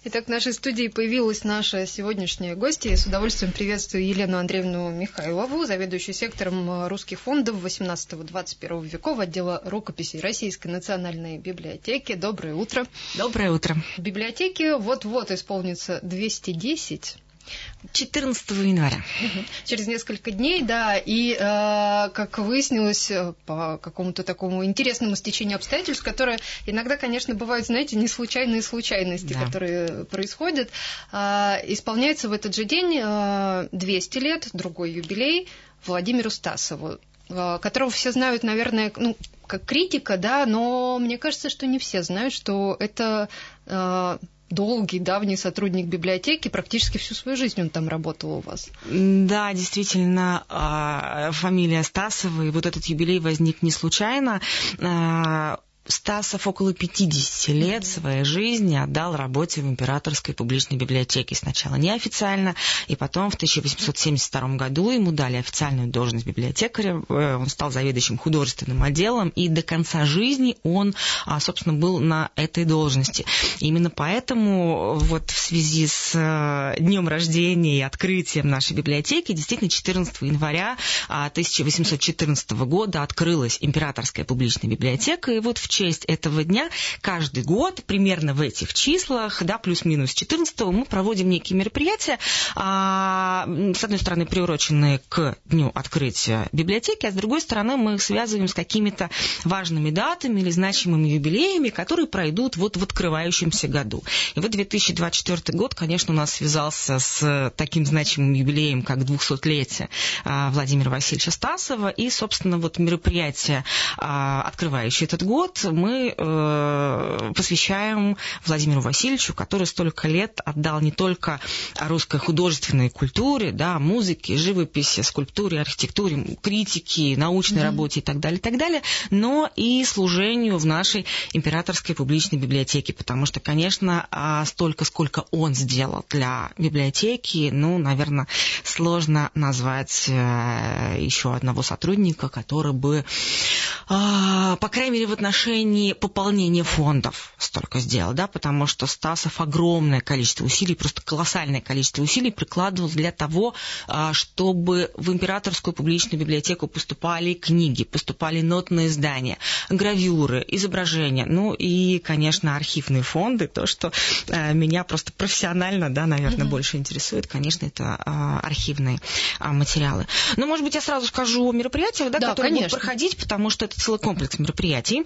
Итак, в нашей студии появилась наша сегодняшняя гостья. Я с удовольствием приветствую Елену Андреевну Михайлову, заведующую сектором русских фондов XVIII-XXI веков отдела рукописей Российской национальной библиотеки. Доброе утро. Доброе утро. В библиотеке вот-вот исполнится 210. 14 января. Через несколько дней, да, и, как выяснилось, по какому-то такому интересному стечению обстоятельств, которые иногда, конечно, бывают, знаете, не случайные случайности, да, которые происходят, исполняется в этот же день 200 лет, другой юбилей, Владимиру Стасову, которого все знают, наверное, как критика, да, но мне кажется, что не все знают, что это долгий, давний сотрудник библиотеки, практически всю свою жизнь он там работал у вас. Да, действительно, фамилия Стасова, и вот этот юбилей возник не случайно. Стасов около 50 лет своей жизни отдал работе в Императорской публичной библиотеке. Сначала неофициально, и потом в 1872 году ему дали официальную должность библиотекаря. Он стал заведующим художественным отделом, и до конца жизни он, собственно, был на этой должности. Именно поэтому вот в связи с днем рождения и открытием нашей библиотеки действительно 14 января 1814 года открылась Императорская публичная библиотека, и вот в честь этого дня каждый год, примерно в этих числах, да, плюс-минус 14-го, мы проводим некие мероприятия, с одной стороны, приуроченные к дню открытия библиотеки, а с другой стороны, мы их связываем с какими-то важными датами или значимыми юбилеями, которые пройдут вот в открывающемся году. И вот 2024 год, конечно, у нас связался с таким значимым юбилеем, как 200-летие Владимира Васильевича Стасова, и, собственно, вот мероприятие, открывающее этот год, мы посвящаем Владимиру Васильевичу, который столько лет отдал не только русской художественной культуре, да, музыке, живописи, скульптуре, архитектуре, критике, научной работе и так далее, но и служению в нашей Императорской публичной библиотеке, потому что, конечно, столько, сколько он сделал для библиотеки, наверное, сложно назвать еще одного сотрудника, который бы, по крайней мере, в отношении пополнения фондов столько сделал, да, потому что Стасов огромное количество усилий, просто колоссальное количество усилий прикладывал для того, чтобы в Императорскую публичную библиотеку поступали книги, поступали нотные издания, гравюры, изображения, и, конечно, архивные фонды, то, что меня просто профессионально, да, наверное, больше интересует, конечно, это архивные материалы. Но, может быть, я сразу скажу о мероприятиях, да, которые будут проходить, потому что это целый комплекс мероприятий.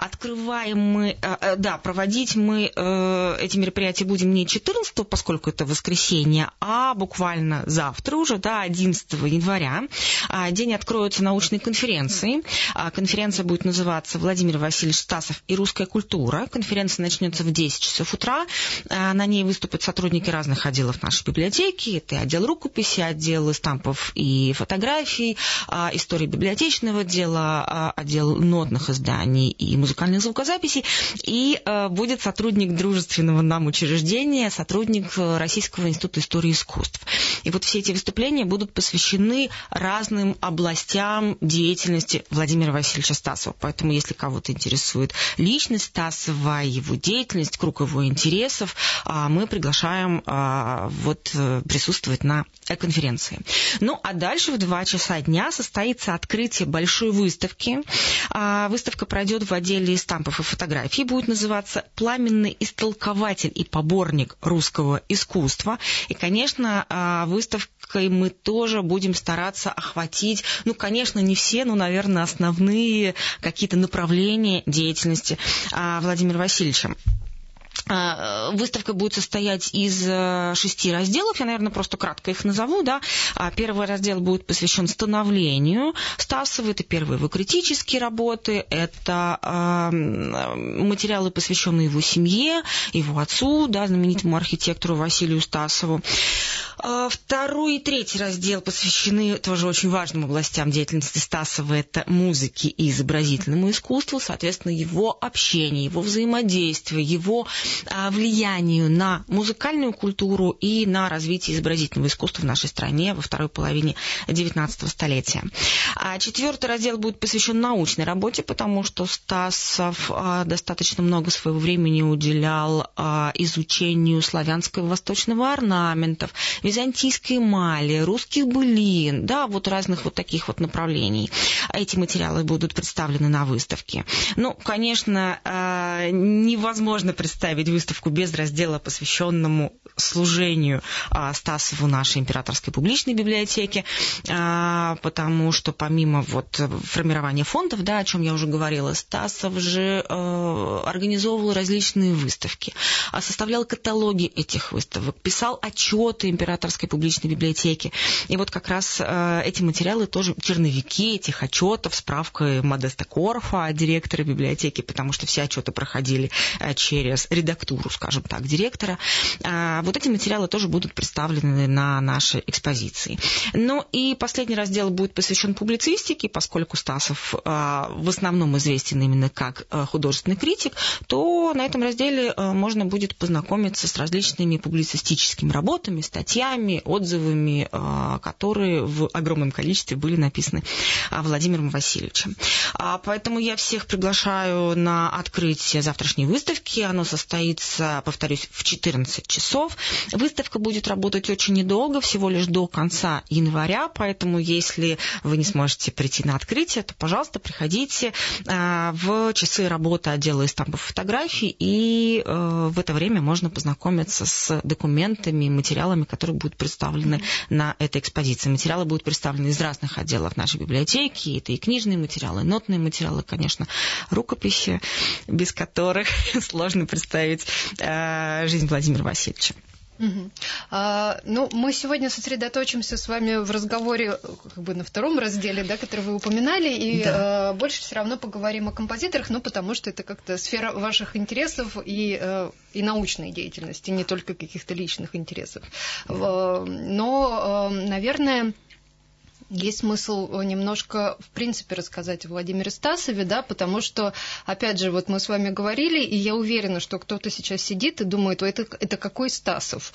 Проводить мы эти мероприятия будем не 14-го, поскольку это воскресенье, а буквально завтра уже, да, 11 января. День откроется научной конференцией. Конференция будет называться «Владимир Васильевич Стасов и русская культура». Конференция начнется в 10 часов утра. На ней выступят сотрудники разных отделов нашей библиотеки. Это отдел рукописи, отдел стампов и фотографий, история библиотечного дела, отдел нотных изданий и музыкальных звукозаписей, и будет сотрудник дружественного нам учреждения, сотрудник Российского института истории искусств. И вот все эти выступления будут посвящены разным областям деятельности Владимира Васильевича Стасова. Поэтому, если кого-то интересует личность Стасова, его деятельность, круг его интересов, мы приглашаем присутствовать на конференции. А дальше в 2 часа дня состоится открытие большой выставки. Выставка пройдет в отделе стампов и фотографий, будет называться «Пламенный истолкователь и поборник русского искусства». И, конечно, выставкой мы тоже будем стараться охватить, конечно, не все, но, наверное, основные какие-то направления деятельности Владимира Васильевича. Выставка будет состоять из 6 разделов, я, наверное, просто кратко их назову, да. Первый раздел будет посвящен становлению Стасова, это первые его критические работы, это материалы, посвященные его семье, его отцу, да, знаменитому архитектору Василию Стасову. Второй и третий раздел посвящены тоже очень важным областям деятельности Стасова. Это музыке и изобразительному искусству, соответственно, его общению, его взаимодействию, его влиянию на музыкальную культуру и на развитие изобразительного искусства в нашей стране во второй половине XIX столетия. Четвертый раздел будет посвящен научной работе, потому что Стасов достаточно много своего времени уделял изучению славянского и восточного орнаментов, византийской эмали, русских былин, да, вот разных вот таких вот направлений. Эти материалы будут представлены на выставке. Ну, конечно, невозможно представить выставку без раздела, посвященному служению Стасову нашей императорской публичной библиотеки, потому что помимо вот формирования фондов, да, о чем я уже говорила, Стасов же организовывал различные выставки, составлял каталоги этих выставок, писал отчеты императорской публичной библиотеки. И вот как раз эти материалы тоже, черновики этих отчетов, справка Модеста Корфа, директора библиотеки, потому что все отчеты проходили через редактуру, скажем так, директора. Вот эти материалы тоже будут представлены на нашей экспозиции. Ну и последний раздел будет посвящен публицистике, поскольку Стасов в основном известен именно как художественный критик, то на этом разделе можно будет познакомиться с различными публицистическими работами, статьями, отзывами, которые в огромном количестве были написаны Владимиром Васильевичем. Поэтому я всех приглашаю на открытие завтрашней выставки. Оно состоится, повторюсь, в 14 часов. Выставка будет работать очень недолго, всего лишь до конца января, поэтому если вы не сможете прийти на открытие, то, пожалуйста, приходите в часы работы отдела эстампов фотографий, и в это время можно познакомиться с документами и материалами, которые будут представлены на этой экспозиции. Материалы будут представлены из разных отделов нашей библиотеки. Это и книжные материалы, и нотные материалы, конечно, рукописи, без которых сложно представить жизнь Владимира Васильевича. Ну, мы сегодня сосредоточимся с вами в разговоре как бы на втором разделе, да, который вы упоминали, и больше все равно поговорим о композиторах, ну, потому что это как-то сфера ваших интересов и научной деятельности, не только каких-то личных интересов. Но, наверное, есть смысл немножко, в принципе, рассказать о Владимире Стасове, да, потому что, опять же, вот мы с вами говорили, и я уверена, что кто-то сейчас сидит и думает, это какой Стасов?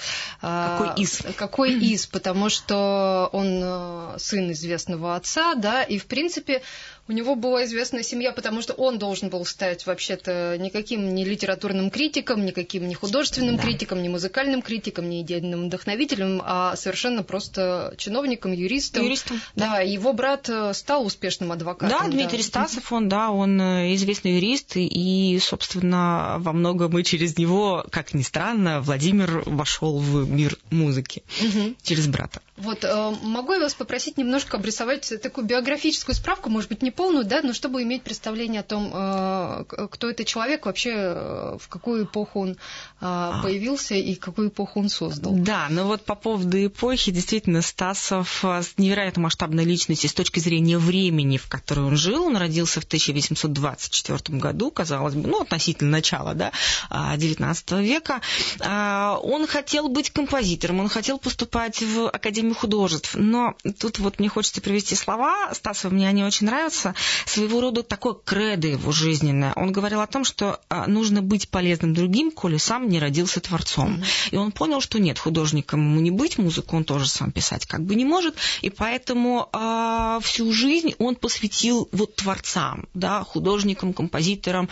Какой из? Потому что он сын известного отца, да, и, в принципе, у него была известная семья, потому что он должен был стать вообще-то никаким не литературным критиком, никаким не художественным критиком, не музыкальным критиком, не идейным вдохновителем, а совершенно просто чиновником, юристом. Да, его брат стал успешным адвокатом. Да, Дмитрий Стасов, он известный юрист, и, собственно, во многом и через него, как ни странно, Владимир вошел в мир музыки через брата. Вот, могу я вас попросить немножко обрисовать такую биографическую справку, может быть, не полную, да, но чтобы иметь представление о том, кто это человек, вообще в какую эпоху он появился и какую эпоху он создал. Да, ну вот по поводу эпохи, действительно, Стасов невероятно масштабная личность с точки зрения времени, в которой он жил. Он родился в 1824 году, казалось бы, ну, относительно начала, да, XIX века. Он хотел быть композитором, он хотел поступать в Академию художеств, но тут вот мне хочется привести слова Стасова, мне они очень нравятся, своего рода такое кредо его жизненное. Он говорил о том, что нужно быть полезным другим, коли сам не родился творцом. И он понял, что нет, художником ему не быть, музыку он тоже сам писать как бы не может, и поэтому всю жизнь он посвятил вот творцам, да, художникам, композиторам,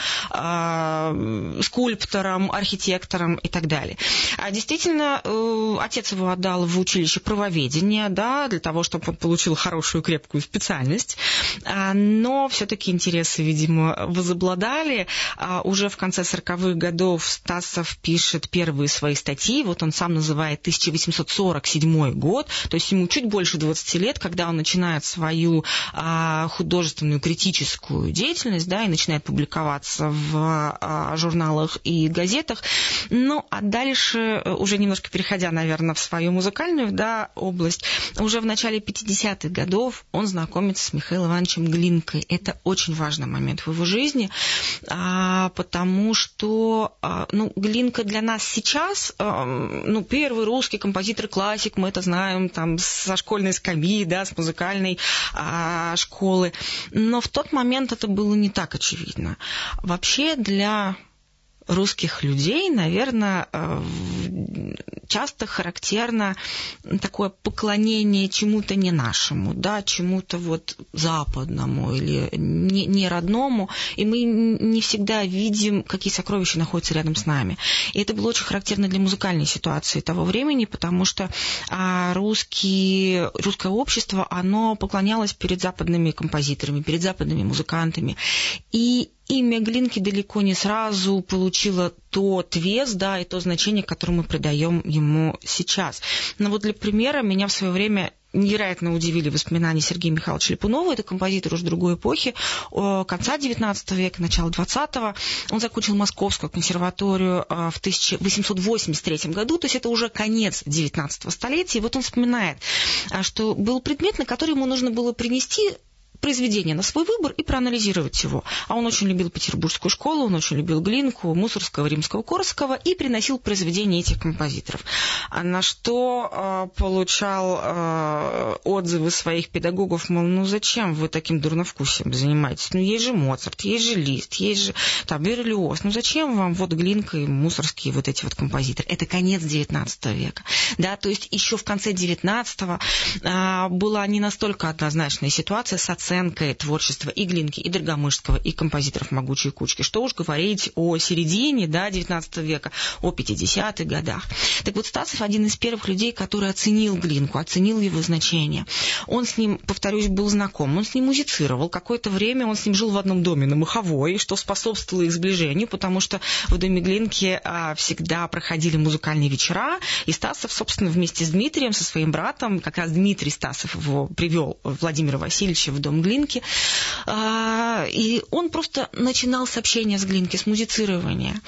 скульпторам, архитекторам и так далее. Действительно, отец его отдал в училище правоведения, да, для того, чтобы он получил хорошую крепкую специальность, но все-таки интересы, видимо, возобладали. Уже в конце 40-х годов Стасов пишет первые свои статьи, вот он сам называет 1847 год, то есть ему чуть больше 20 лет, когда он начинает свою художественную критическую деятельность, да, и начинает публиковаться в журналах и газетах. Ну, а дальше, уже немножко переходя, наверное, в свою музыкальную, да, область, область. Уже в начале 50-х годов он знакомится с Михаилом Ивановичем Глинкой. Это очень важный момент в его жизни, потому что Глинка для нас сейчас, первый русский композитор-классик, мы это знаем там со школьной скамьи, да, с музыкальной школы. Но в тот момент это было не так очевидно. Вообще для русских людей, наверное, часто характерно такое поклонение чему-то не нашему, да, чему-то вот западному или не родному, и мы не всегда видим, какие сокровища находятся рядом с нами. И это было очень характерно для музыкальной ситуации того времени, потому что русское общество, оно поклонялось перед западными композиторами, перед западными музыкантами. И имя Глинки далеко не сразу получило тот вес, да, и то значение, которое мы придаем ему сейчас. Но вот для примера меня в свое время невероятно удивили воспоминания Сергея Михайловича Ляпунова. Это композитор уже другой эпохи, конца XIX века, начала XX. Он закончил Московскую консерваторию в 1883 году, то есть это уже конец XIX столетия. И вот он вспоминает, что был предмет, на который ему нужно было принести произведение на свой выбор и проанализировать его. А он очень любил Петербургскую школу, он очень любил Глинку, Мусорского, Римского-Корсакова и приносил произведения этих композиторов. На что получал отзывы своих педагогов, мол, зачем вы таким дурновкусием занимаетесь? Есть же Моцарт, есть же Лист, есть же там Берлиоз. Зачем вам вот Глинка и Мусорские вот эти вот композиторы? Это конец XIX века. Да, то есть еще в конце XIX была не настолько однозначная ситуация с оценкой творчества и Глинки, и Доргомышского, и композиторов «Могучей кучки». Что уж говорить о середине, да, XIX века, о 50-х годах. Так вот, Стасов один из первых людей, который оценил Глинку, оценил его значение. Он с ним, повторюсь, был знаком, он с ним музицировал. Какое-то время он с ним жил в одном доме на Маховой, что способствовало их сближению, потому что в доме Глинки всегда проходили музыкальные вечера, и Стасов, собственно, вместе с Дмитрием, со своим братом, как раз Дмитрий Стасов его привел, Владимира Васильевича, в дом Глинки, и он просто начинал с общения с Глинки, с музицирования.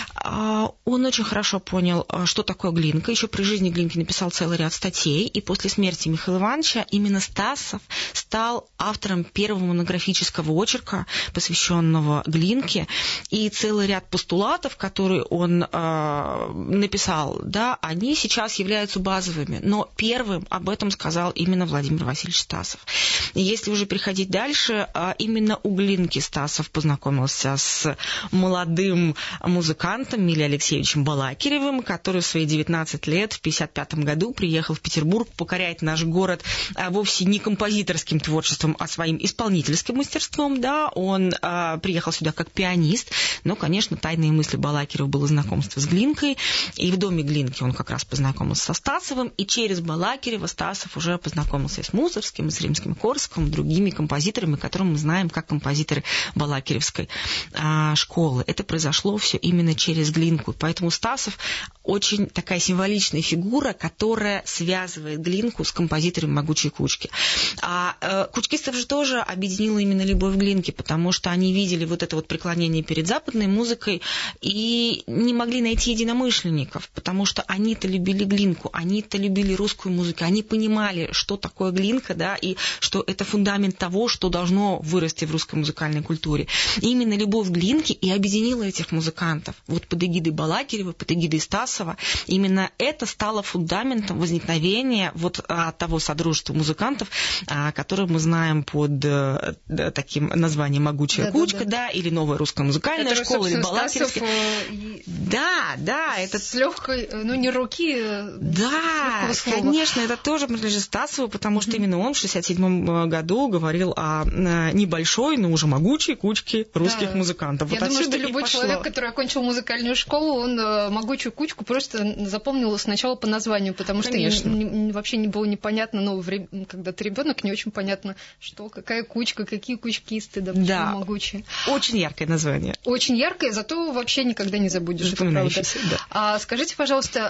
Он очень хорошо понял, что такое Глинка. Еще при жизни Глинки написал целый ряд статей, и после смерти Михаила Ивановича именно Стасов стал автором первого монографического очерка, посвященного Глинке, и целый ряд постулатов, которые он написал, да, они сейчас являются базовыми, но первым об этом сказал именно Владимир Васильевич Стасов. И если уже переходить дальше, именно у Глинки Стасов познакомился с молодым музыкантом Милей Алексеевичем Балакиревым, который в свои 19 лет в 1955 году приехал в Петербург покорять наш город вовсе не композиторским творчеством, а своим исполнительским мастерством. Да? Он приехал сюда как пианист, но, конечно, тайные мысли Балакирева было знакомство с Глинкой, и в доме Глинки он как раз познакомился со Стасовым, и через Балакирева Стасов уже познакомился и с Мусорским, и с Римским-Корсаковым, другими композиторами, которых мы знаем как композиторы Балакиревской школы. Это произошло все именно через Глинку. Поэтому Стасов очень такая символичная фигура, которая связывает Глинку с композиторами «Могучей кучки». А кучкистов же тоже объединила именно любовь к Глинке, потому что они видели вот это вот преклонение перед западной музыкой и не могли найти единомышленников, потому что они-то любили Глинку, они-то любили русскую музыку, они понимали, что такое Глинка, да, и что это фундамент того, что должно вырасти в русской музыкальной культуре. И именно любовь к Глинке и объединила этих музыкантов. Вот под эгидой Балакирева, под эгидой Стасова. Именно это стало фундаментом возникновения вот того содружества музыкантов, которое мы знаем под таким названием «Могучая кучка», да, или «Новая русская музыкальная школа», или «Балакиревская». Да, это с легкой, не руки, да, конечно, это тоже принадлежит Стасову, потому что именно он в 1967 году говорил о небольшой, но уже могучей кучке русских музыкантов. Я думаю, что любой человек, который окончил музыкальную школу, он «Могучую кучку» просто запомнил сначала по названию, потому что вообще не было непонятно, когда ты ребенок, не очень понятно, что, какая кучка, какие кучкисты, да, могучие. Очень яркое название. Очень яркое, зато вообще никогда не забудешь. Запоминающееся, да. Скажите, пожалуйста,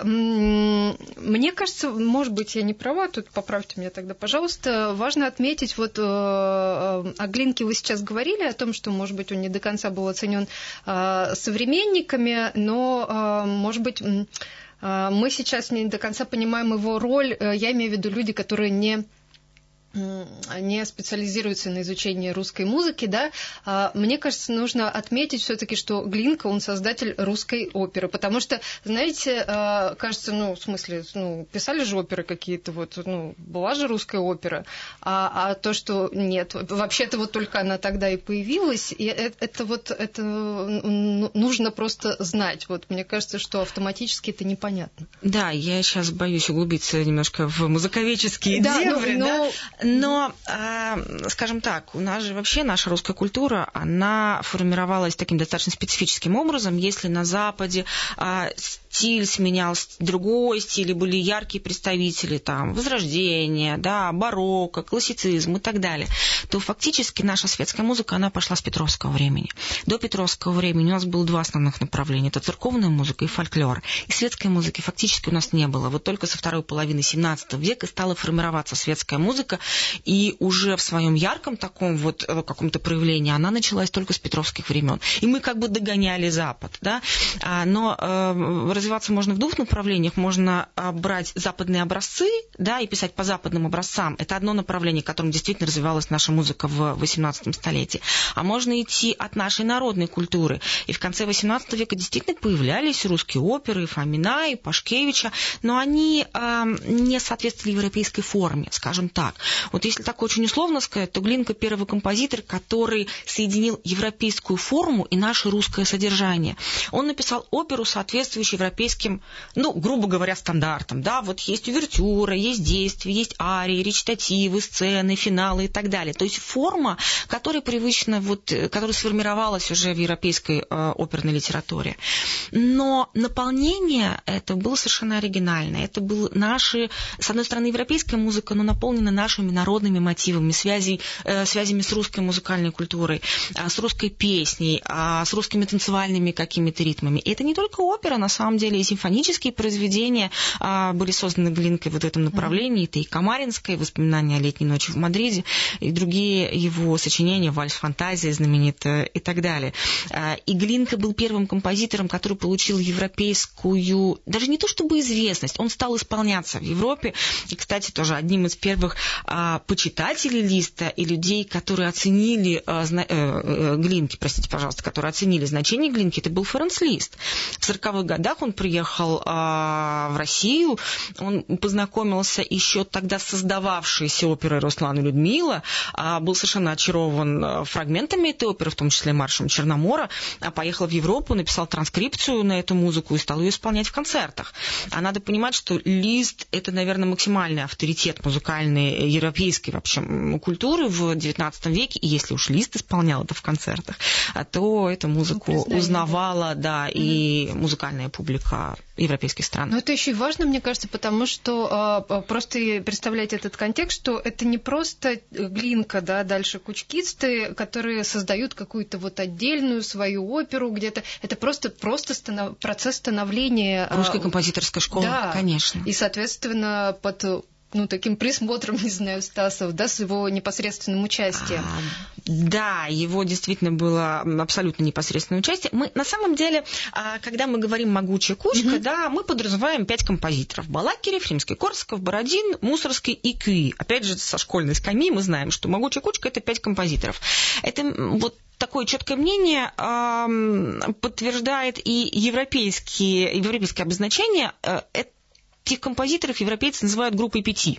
мне кажется, может быть, я не права, тут поправьте меня тогда, пожалуйста, важно отметить вот о Глинке вы сейчас говорили, о том, что, может быть, он не до конца был оценен современниками, но, может быть, мы сейчас не до конца понимаем его роль. Я имею в виду люди, которые не специализируется на изучении русской музыки, да, мне кажется, нужно отметить все-таки, что Глинка, он создатель русской оперы, потому что, знаете, кажется, в смысле, писали же оперы какие-то, была же русская опера, а то, что нет, вообще-то вот только она тогда и появилась, и это нужно просто знать, мне кажется, что автоматически это непонятно. Да, я сейчас боюсь углубиться немножко в музыковедческие дебри, но, скажем так, у нас же вообще наша русская культура, она формировалась таким достаточно специфическим образом. Если на Западе стиль сменялся, другой стиль, были яркие представители, Возрождения, барокко, классицизм и так далее, то фактически наша светская музыка, она пошла с Петровского времени. До Петровского времени у нас было два основных направления. Это церковная музыка и фольклор. И светской музыки фактически у нас не было. Вот только со второй половины XVII века стала формироваться светская музыка, и уже в своем ярком таком каком-то проявлении она началась только с петровских времен. И мы как бы догоняли Запад, да? Но развиваться можно в двух направлениях. Можно брать западные образцы, да, и писать по западным образцам. Это одно направление, которым действительно развивалась наша музыка в XVIII столетии. А можно идти от нашей народной культуры. И в конце XVIII века действительно появлялись русские оперы, и Фомина, и Пашкевича, но они не соответствовали европейской форме, скажем так. Вот если так очень условно сказать, то Глинка первый композитор, который соединил европейскую форму и наше русское содержание. Он написал оперу, соответствующую европейским, грубо говоря, стандартам. Да, вот есть увертюра, есть действие, есть арии, речитативы, сцены, финалы и так далее. То есть форма, которая привычна, которая сформировалась уже в европейской оперной литературе. Но наполнение это было совершенно оригинальное. Это было с одной стороны, европейская музыка, но наполнена нашими народными мотивами, связями с русской музыкальной культурой, с русской песней, с русскими танцевальными какими-то ритмами. И это не только опера, на самом деле, и симфонические произведения были созданы Глинкой в этом направлении. Это и Камаринская, «Воспоминания о летней ночи в Мадриде», и другие его сочинения, «Вальс фантазия» знаменитая и так далее. И Глинка был первым композитором, который получил европейскую, даже не то чтобы известность, он стал исполняться в Европе. И, кстати, тоже одним из первых почитателей Листа и людей, которые оценили Глинки, которые оценили значение Глинки, это был Ференц Лист. В 40-х годах он приехал в Россию, он познакомился еще тогда с создававшейся оперой «Руслан и Людмила», был совершенно очарован фрагментами этой оперы, в том числе маршем Черномора, поехал в Европу, написал транскрипцию на эту музыку и стал ее исполнять в концертах. А надо понимать, что Лист – это, наверное, максимальный авторитет музыкальной европейской вообще культуры в XIX веке, и если уж Лист исполнял это в концертах, то эту музыку узнавала, и музыкальная публика европейских стран. Но это еще и важно, мне кажется, потому что просто представлять этот контекст, что это не просто Глинка, дальше кучкисты, которые создают какую-то отдельную свою оперу где-то. Это просто процесс становления русской композиторской школы, конечно. И, соответственно, под таким присмотром, не знаю, Стасов, с его непосредственным участием. Да, его действительно было абсолютно непосредственное участие. Мы, на самом деле, когда мы говорим «могучая кучка», мы подразумеваем 5 композиторов. Балакирев, Римский-Корсаков, Бородин, Мусоргский и Кюи. Опять же, со школьной скамьи мы знаем, что «могучая кучка» — это 5 композиторов. Это такое четкое мнение подтверждает и европейские обозначения. Этих композиторов европейцы называют группой 5.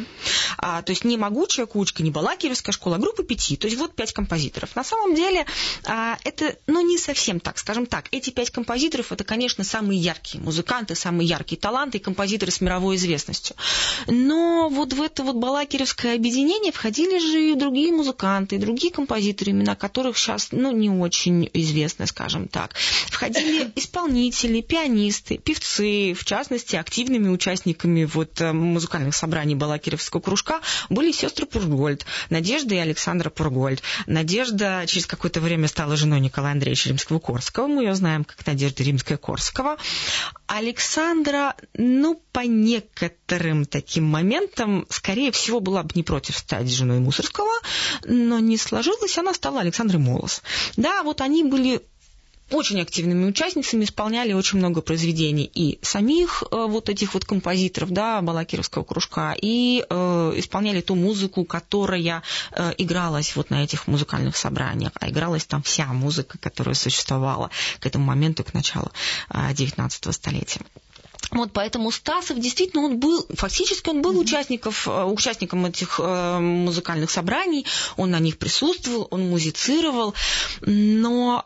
То есть не могучая кучка, не Балакиревская школа, а группа 5. То есть 5 композиторов. На самом деле это не совсем так. Скажем так, эти 5 композиторов это, конечно, самые яркие музыканты, самые яркие таланты и композиторы с мировой известностью. Но в это Балакиревское объединение входили же и другие музыканты, и другие композиторы, имена которых сейчас не очень известны, скажем так. Входили исполнители, пианисты, певцы, в частности, активными участниками вот музыкальных собраний Балакиревского кружка были сестры Пургольд, Надежда и Александра Пургольд. Надежда через какое-то время стала женой Николая Андреевича Римского-Корского. Мы ее знаем как Надежда Римская-Корского. Александра, по некоторым таким моментам, скорее всего, была бы не против стать женой Мусорского, но не сложилось, она стала Александрой Молос. Да, вот они были очень активными участницами, исполняли очень много произведений и самих вот этих вот композиторов, да, Балакировского кружка, и исполняли ту музыку, которая игралась вот на этих музыкальных собраниях, а игралась там вся музыка, которая существовала к этому моменту, к началу XIX столетия. Вот поэтому Стасов действительно он был участником этих музыкальных собраний, он на них присутствовал, он музицировал, но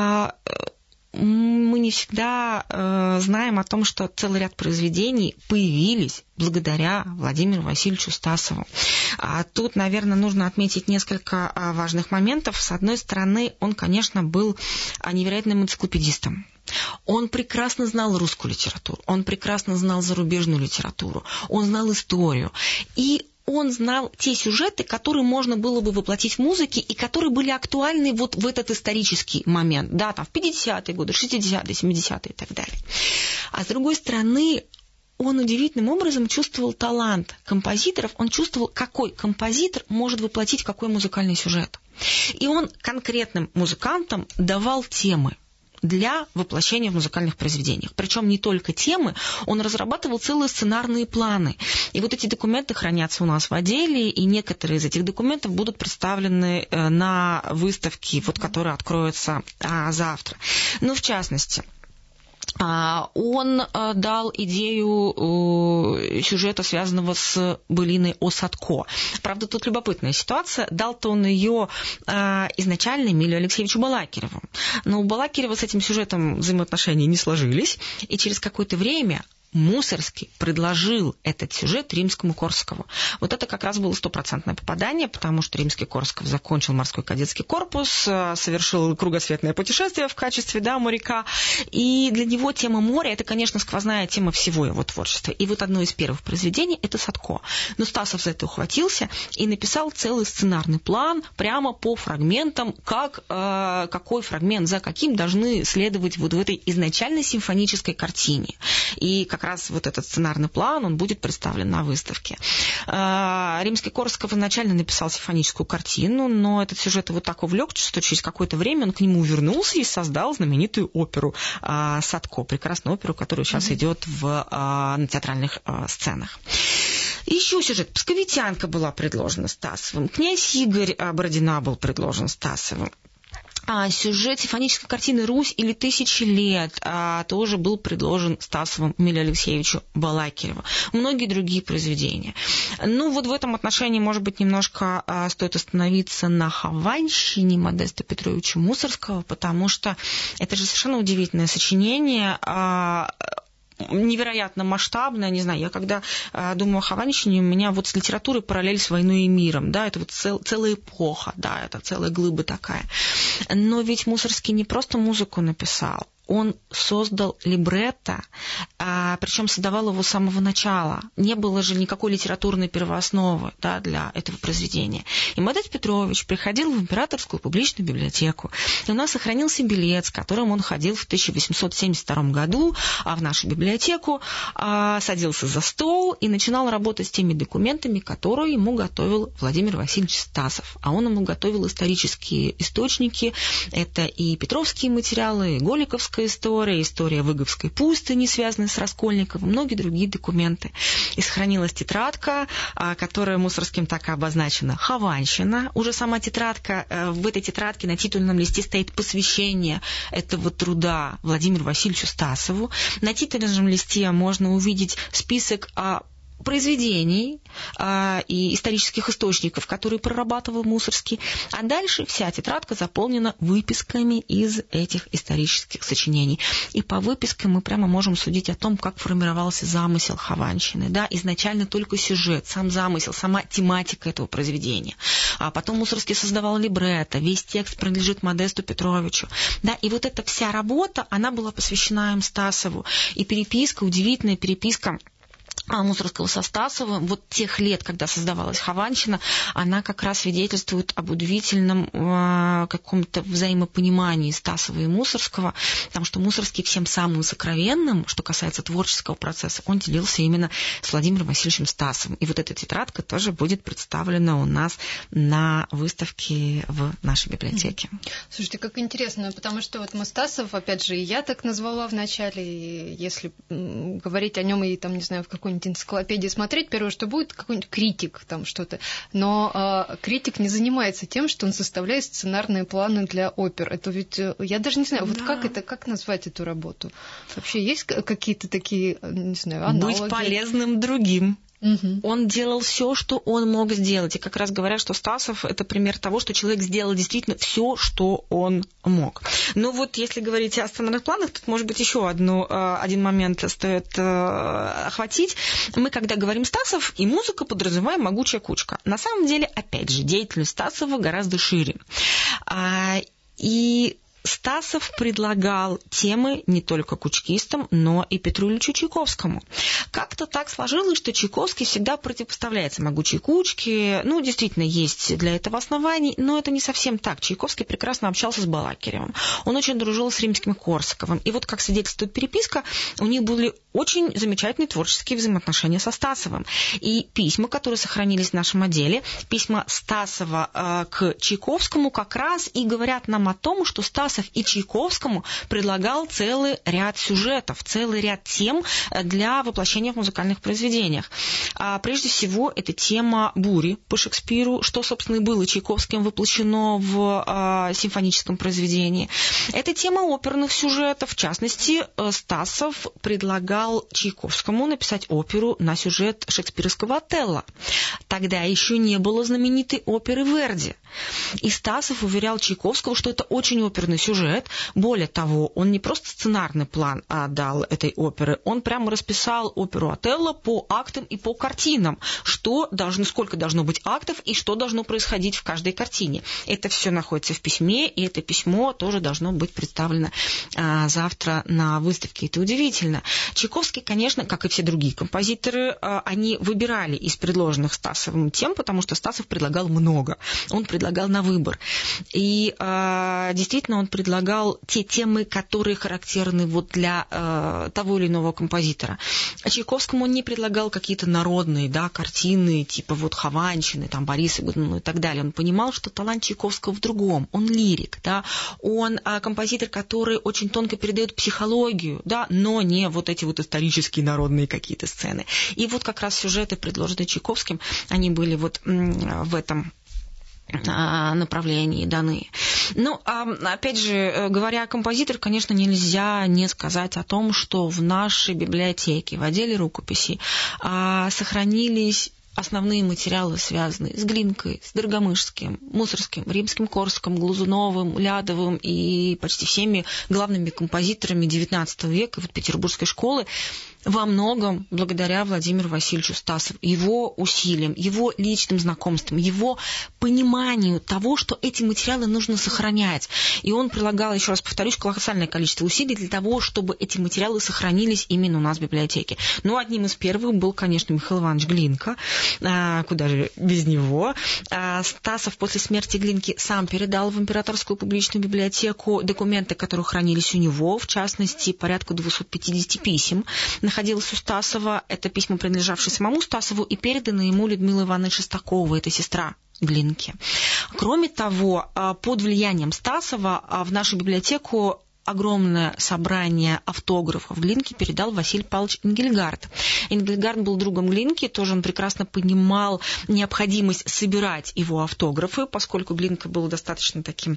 мы не всегда знаем о том, что целый ряд произведений появились благодаря Владимиру Васильевичу Стасову. Тут, наверное, нужно отметить несколько важных моментов. С одной стороны, он, конечно, был невероятным энциклопедистом. Он прекрасно знал русскую литературу, он прекрасно знал зарубежную литературу, он знал историю. И он знал те сюжеты, которые можно было бы воплотить в музыке и которые были актуальны вот в этот исторический момент, да, там в 50-е годы, 60-е, 70-е и так далее. А с другой стороны, он удивительным образом чувствовал талант композиторов, он чувствовал, какой композитор может воплотить какой музыкальный сюжет. И он конкретным музыкантам давал темы для воплощения в музыкальных произведениях. Причем не только темы, он разрабатывал целые сценарные планы. И вот эти документы хранятся у нас в отделе, и некоторые из этих документов будут представлены на выставке, вот, которая откроется завтра. Ну, в частности, он дал идею сюжета, связанного с былиной о Садко. Правда, тут любопытная ситуация. Дал-то он ее изначально Эмилию Алексеевичу Балакиреву. Но у Балакирева с этим сюжетом взаимоотношения не сложились, и через какое-то время Мусорский предложил этот сюжет Римскому-Корсакову. Вот это как раз было 100% попадание, потому что Римский-Корсаков закончил морской кадетский корпус, совершил кругосветное путешествие в качестве моряка, и для него тема моря – это, конечно, сквозная тема всего его творчества. И вот одно из первых произведений – это Садко. Но Стасов за это ухватился и написал целый сценарный план прямо по фрагментам, какой фрагмент за каким должны следовать вот в этой изначальной симфонической картине. И как раз вот этот сценарный план, он будет представлен на выставке. Римский-Корсаков изначально написал симфоническую картину, но этот сюжет его так увлек, что через какое-то время он к нему вернулся и создал знаменитую оперу «Садко», прекрасную оперу, которая сейчас идет на театральных сценах. Еще сюжет. «Псковитянка» была предложена Стасовым. «Князь Игорь» Бородина был предложен Стасовым. Сюжет симфонической картины «Русь» или «Тысячи лет» тоже был предложен Стасовым Эмилию Алексеевичу Балакиреву. Многие другие произведения. Ну, вот в этом отношении, может быть, немножко стоит остановиться на «Хованщине» Модеста Петровича Мусорского, потому что это же совершенно удивительное сочинение, невероятно масштабная, не знаю, я когда думаю о Хованщине, у меня вот с литературой параллель с «Войной и миром», да, это вот целая эпоха, да, это целая глыба такая. Но ведь Мусорский не просто музыку написал, он создал либретто, причем создавал его с самого начала. Не было же никакой литературной первоосновы, да, для этого произведения. И Модест Петрович приходил в Императорскую публичную библиотеку. И у нас сохранился билет, с которым он ходил в 1872 году в нашу библиотеку, садился за стол и начинал работать с теми документами, которые ему готовил Владимир Васильевич Стасов. А он ему готовил исторические источники. Это и петровские материалы, и голиковская история Выговской пустыни, связанная с Раскольниковым, многие другие документы. И сохранилась тетрадка, которая Мусорским так и обозначена «Хованщина». Уже сама тетрадка, в этой тетрадке на титульном листе стоит посвящение этого труда Владимиру Васильевичу Стасову. На титульном листе можно увидеть список произведений и исторических источников, которые прорабатывал Мусорский. А дальше вся тетрадка заполнена выписками из этих исторических сочинений. И по выпискам мы прямо можем судить о том, как формировался замысел Хованщины. Да? Изначально только сюжет, сам замысел, сама тематика этого произведения. А потом Мусорский создавал либретто, весь текст принадлежит Модесту Петровичу. Да? И вот эта вся работа, она была посвящена им Стасову. И переписка, удивительная переписка Мусоргского со Стасовым, вот тех лет, когда создавалась Хованщина, она как раз свидетельствует об удивительном каком-то взаимопонимании Стасова и Мусоргского, потому что Мусоргский всем самым сокровенным, что касается творческого процесса, он делился именно с Владимиром Васильевичем Стасовым. И вот эта тетрадка тоже будет представлена у нас на выставке в нашей библиотеке. Слушайте, как интересно, потому что вот Стасов, опять же, и я так назвала вначале, и если говорить о нем и там, не знаю, в какой энциклопедии смотреть, первое, что будет, какой-нибудь критик, там что-то. Но критик не занимается тем, что он составляет сценарные планы для опер. Это ведь, я даже не знаю, вот как назвать эту работу? Вообще есть какие-то такие, не знаю, аналоги? Быть полезным другим. Он делал все, что он мог сделать. И как раз говорят, что Стасов – это пример того, что человек сделал действительно все, что он мог. Но вот если говорить о сценарных планах, тут, может быть, еще один момент стоит охватить. Мы, когда говорим Стасов и музыка, подразумеваем «Могучая кучка». На самом деле, опять же, деятельность Стасова гораздо шире. И Стасов предлагал темы не только кучкистам, но и Петру Ильичу Чайковскому. Как-то так сложилось, что Чайковский всегда противопоставляется могучей кучке. Ну, действительно, есть для этого оснований, но это не совсем так. Чайковский прекрасно общался с Балакиревым. Он очень дружил с Римским-Корсаковым. И вот, как свидетельствует переписка, у них были очень замечательные творческие взаимоотношения со Стасовым. И письма, которые сохранились в нашем отделе, письма Стасова к Чайковскому, как раз и говорят нам о том, что Стасов и Чайковскому предлагал целый ряд сюжетов, целый ряд тем для воплощения в музыкальных произведениях. Прежде всего, это тема бури по Шекспиру, что, собственно, и было Чайковским воплощено в симфоническом произведении. Это тема оперных сюжетов. В частности, Стасов предлагал Чайковскому написать оперу на сюжет шекспировского «Отелло». Тогда еще не было знаменитой оперы Верди. И Стасов уверял Чайковского, что это очень оперный сюжет. Более того, он не просто сценарный план дал этой оперы, он прямо расписал оперу «Отелло» по актам и по картинам, сколько должно быть актов и что должно происходить в каждой картине. Это все находится в письме, и это письмо тоже должно быть представлено завтра на выставке. Это удивительно. Чайковский, конечно, как и все другие композиторы, они выбирали из предложенных Стасовым тем, потому что Стасов предлагал много. Он предлагал на выбор. И действительно он предлагал те темы, которые характерны вот для того или иного композитора. А Чайковскому он не предлагал какие-то народные картины, типа вот Хованщины, там, Бориса Годунова и так далее. Он понимал, что талант Чайковского в другом. Он лирик, он композитор, который очень тонко передает психологию, но не вот эти вот исторические народные какие-то сцены. И вот как раз сюжеты, предложенные Чайковским, они были вот в этом направлении даны. Ну, опять же, говоря о композиторах, конечно, нельзя не сказать о том, что в нашей библиотеке, в отделе рукописей, сохранились основные материалы, связанные с Глинкой, с Доргомышским, Мусоргским, Римским-Корсаком, Глазуновым, Лядовым и почти всеми главными композиторами XIX века, вот Петербургской школы, во многом благодаря Владимиру Васильевичу Стасову, его усилиям, его личным знакомствам, его пониманию того, что эти материалы нужно сохранять. И он прилагал, еще раз повторюсь, колоссальное количество усилий для того, чтобы эти материалы сохранились именно у нас в библиотеке. Но одним из первых был, конечно, Михаил Иванович Глинка. Куда же без него. Стасов после смерти Глинки сам передал в Императорскую публичную библиотеку документы, которые хранились у него, в частности, порядка 250 писем находилось у Стасова. Это письма, принадлежавшие самому Стасову, и переданы ему Людмилой Ивановной Шестаковой, это сестра Глинки. Кроме того, под влиянием Стасова в нашу библиотеку огромное собрание автографов Глинки передал Василий Павлович Энгельгард. Энгельгард был другом Глинки, тоже он прекрасно понимал необходимость собирать его автографы, поскольку Глинка был достаточно таким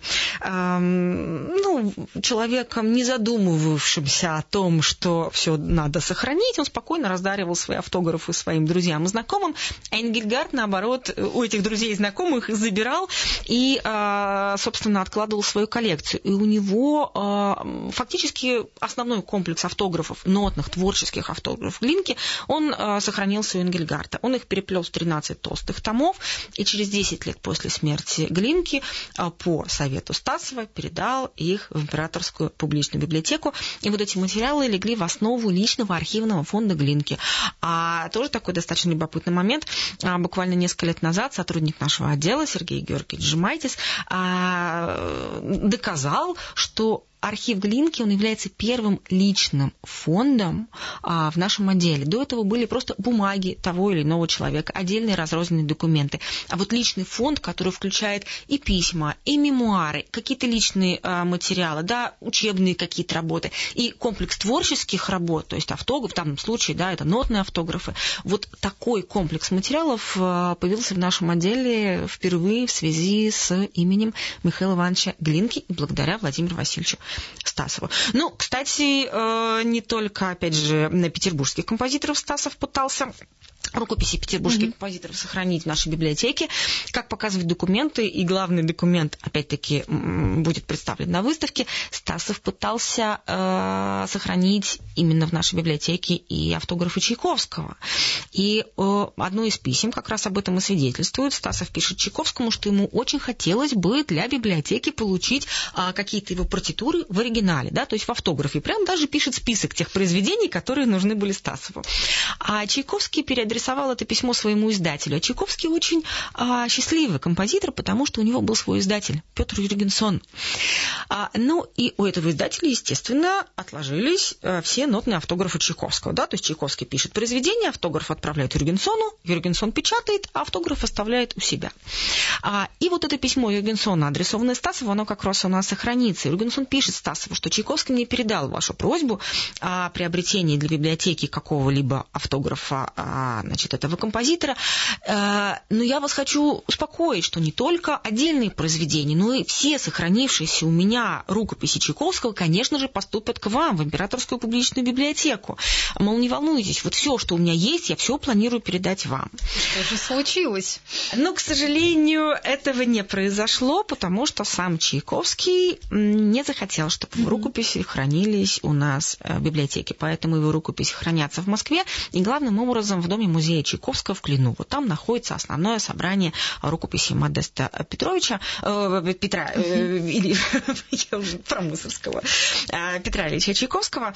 человеком, не задумывавшимся о том, что все надо сохранить. Он спокойно раздаривал свои автографы своим друзьям и знакомым, а Энгельгард, наоборот, у этих друзей и знакомых их забирал и, собственно, откладывал свою коллекцию. И у него фактически основной комплекс автографов, нотных, творческих автографов Глинки, он сохранился у Энгельгарта. Он их переплел в 13 толстых томов, и через 10 лет после смерти Глинки по совету Стасова передал их в Императорскую публичную библиотеку. И вот эти материалы легли в основу личного архивного фонда Глинки. А тоже такой достаточно любопытный момент. Буквально несколько лет назад сотрудник нашего отдела Сергей Георгиевич Жемайтис доказал, что архив Глинки, он является первым личным фондом в нашем отделе. До этого были просто бумаги того или иного человека, отдельные разрозненные документы. А вот личный фонд, который включает и письма, и мемуары, какие-то личные материалы, да, учебные какие-то работы, и комплекс творческих работ, то есть автограф, в данном случае, да, это нотные автографы. Вот такой комплекс материалов появился в нашем отделе впервые в связи с именем Михаила Ивановича Глинки и благодаря Владимиру Васильевичу Стасову. Ну, кстати, не только, опять же, петербургских композиторов Стасов пытался рукописи петербургских композиторов сохранить в нашей библиотеке. Как показывают документы, и главный документ, опять-таки, будет представлен на выставке, Стасов пытался сохранить именно в нашей библиотеке и автографы Чайковского. И одно из писем как раз об этом и свидетельствует. Стасов пишет Чайковскому, что ему очень хотелось бы для библиотеки получить какие-то его партитуры в оригинале, да, то есть в автографе. Прям даже пишет список тех произведений, которые нужны были Стасову. А Чайковский переадресовал это письмо своему издателю. А Чайковский очень счастливый композитор, потому что у него был свой издатель, Петр Юргенсон. Ну и у этого издателя, естественно, отложились все нотные автографы Чайковского. Да? То есть Чайковский пишет произведение, автограф отправляет Юргенсону, Юргенсон печатает, а автограф оставляет у себя. И вот это письмо Юргенсона, адресованное Стасову, оно как раз у нас сохранится. Юргенсон пишет Стасову, что Чайковский мне передал вашу просьбу о приобретении для библиотеки какого-либо автографа, значит, этого композитора. Но я вас хочу успокоить, что не только отдельные произведения, но и все сохранившиеся у меня рукописи Чайковского, конечно же, поступят к вам в Императорскую публичную библиотеку. Мол, не волнуйтесь, вот все, что у меня есть, я все планирую передать вам. Что же случилось? Но, к сожалению, этого не произошло, потому что сам Чайковский не захотел, чтобы его рукописи хранились у нас в библиотеке. Поэтому его рукописи хранятся в Москве и главным образом в Доме-музея Чайковского в Клину. Вот там находится основное собрание рукописей Модеста Петра Ильича Чайковского.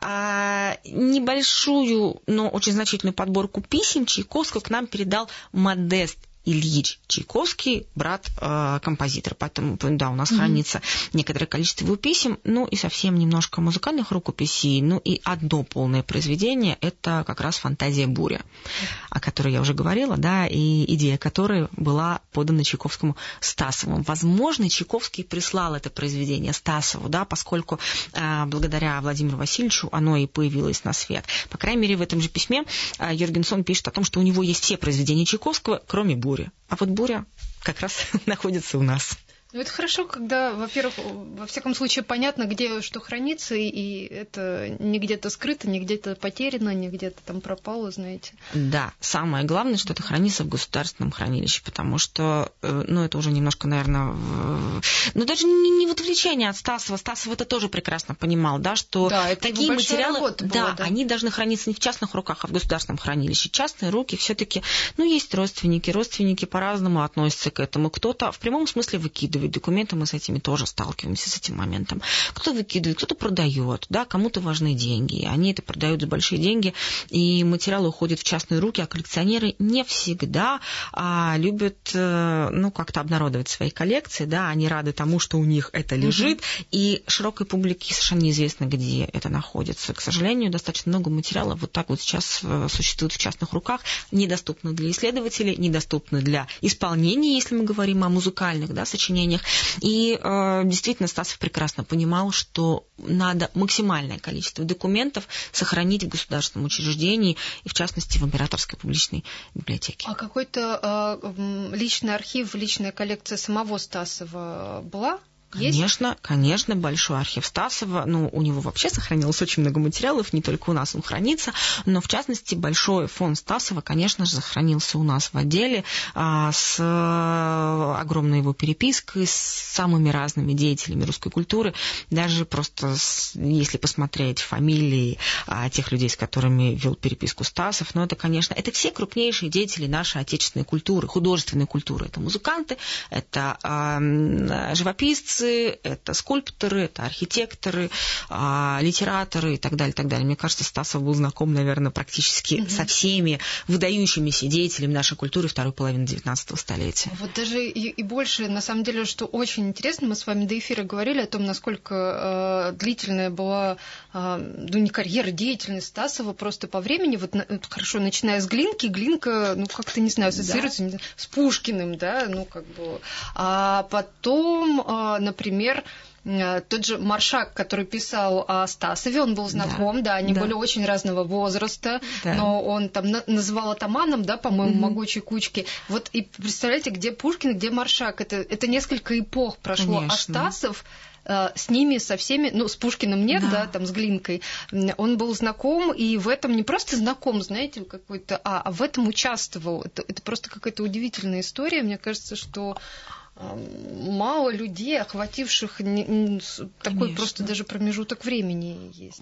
Небольшую, но очень значительную подборку писем Чайковского к нам передал Модест Ильич Чайковский, брат композитора. Поэтому, да, у нас хранится некоторое количество его писем, ну и совсем немножко музыкальных рукописей, ну и одно полное произведение – это как раз «Фантазия буря», о которой я уже говорила, да, и идея которой была подана Чайковскому Стасовым. Возможно, Чайковский прислал это произведение Стасову, да, поскольку благодаря Владимиру Васильевичу оно и появилось на свет. По крайней мере, в этом же письме Юргенсон пишет о том, что у него есть все произведения Чайковского, кроме «Бури». А вот «Буря» как раз находится у нас. Ну, это хорошо, когда, во-первых, во всяком случае понятно, где что хранится, и это не где-то скрыто, не где-то потеряно, не где-то там пропало, знаете. Да, самое главное, что это хранится в государственном хранилище, потому что, ну, это уже немножко, наверное, ну, даже не в отвлечение от Стасова. Стасов это тоже прекрасно понимал, да, что да, такие материалы, была, да, они должны храниться не в частных руках, а в государственном хранилище. Частные руки все-таки, ну, есть родственники по-разному относятся к этому. Кто-то в прямом смысле выкидывает документы, мы с этими тоже сталкиваемся, с этим моментом. Кто выкидывает, кто-то продает, да, кому-то важны деньги, они это продают за большие деньги, и материалы уходят в частные руки, а коллекционеры не всегда любят, ну, как-то обнародовать свои коллекции, да, они рады тому, что у них это лежит, и широкой публике совершенно неизвестно, где это находится. К сожалению, достаточно много материала вот так вот сейчас существует в частных руках, недоступно для исследователей, недоступно для исполнения, если мы говорим о музыкальных, да, сочинениях. И действительно Стасов прекрасно понимал, что надо максимальное количество документов сохранить в государственном учреждении, и в частности в Императорской публичной библиотеке. А какой-то личный архив, личная коллекция самого Стасова была? Конечно, большой архив Стасова. Ну, у него вообще сохранилось очень много материалов, не только у нас он хранится, но, в частности, большой фонд Стасова, конечно же, сохранился у нас в отделе с огромной его перепиской с самыми разными деятелями русской культуры. Даже просто, если посмотреть фамилии тех людей, с которыми вел переписку Стасов, ну, это, конечно, это все крупнейшие деятели нашей отечественной культуры, художественной культуры. Это музыканты, это живописцы, это скульпторы, это архитекторы, литераторы и так далее, так далее. Мне кажется, Стасов был знаком, наверное, практически со всеми выдающимися деятелями нашей культуры второй половины XIX столетия. Вот даже и больше, на самом деле, что очень интересно, мы с вами до эфира говорили о том, насколько длительная была, ну, не карьера, деятельность Стасова просто по времени. Вот хорошо, начиная с Глинки, Глинка, ну, как-то, не знаю, ассоциируется с Пушкиным, да, ну, как бы. А потом, например, тот же Маршак, который писал о Стасове, он был знаком, да, они были очень разного возраста, но он там называл атаманом, да, по-моему, «Могучей кучки». Вот и представляете, где Пушкин, где Маршак, это несколько эпох прошло, а Стасов с ними, со всеми, ну, с Пушкиным нет, да, там, с Глинкой, он был знаком, и в этом не просто знаком, знаете, какой-то, а в этом участвовал. Это просто какая-то удивительная история. Мне кажется, что мало людей, охвативших такой просто даже промежуток времени есть.